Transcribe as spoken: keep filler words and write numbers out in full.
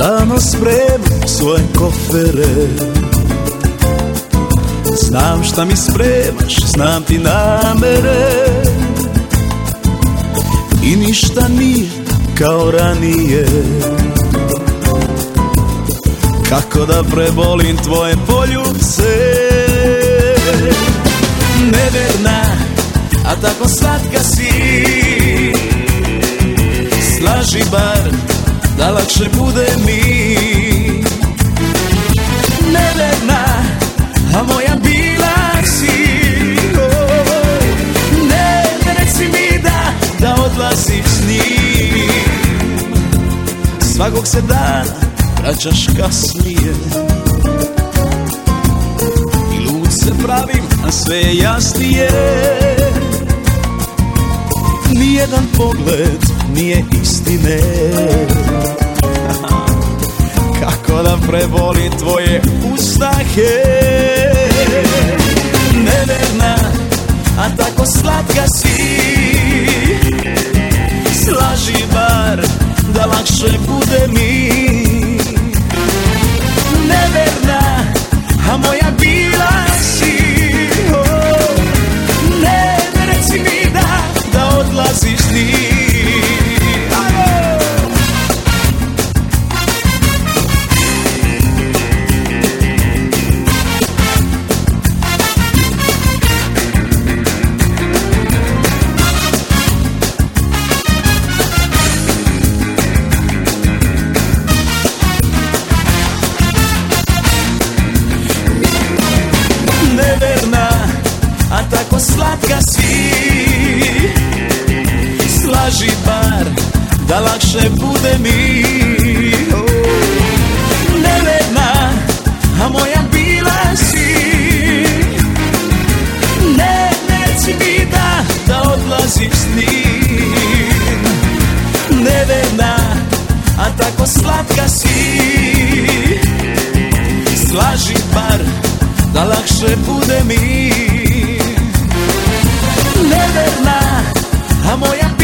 Davno spremam svoje kofere, znam šta mi spremaš, znam ti namere. I ništa nije kao ranije, kako da prebolim tvoje poljubce. Neverna, a tako slatka si, slaži bar da lakše bude mi. Neverna, a moja bila si, oh, ne, ne reci mi da, da odlaziš s njim. Svakog se dana vraćaš kasnije i lud se pravim, a sve je jasnije. Nijedan pogled nije istine, kako da prebolim tvoje ustahe. Neverna, a tako slatka si, slaži bar da lakše bude mi. Neverna, a moja bila si, oh, ne, ne reci mi da, da odlaziš s njim. Neverna, a tako slatka si, slaži bar da lakše bude mi. Oh, neverna, a moja bila si, ne, ne reci mi da, da odlaziš s njim. Neverna, a tako slatka si, slaži bar da lakše bude mi. Neverna, a moja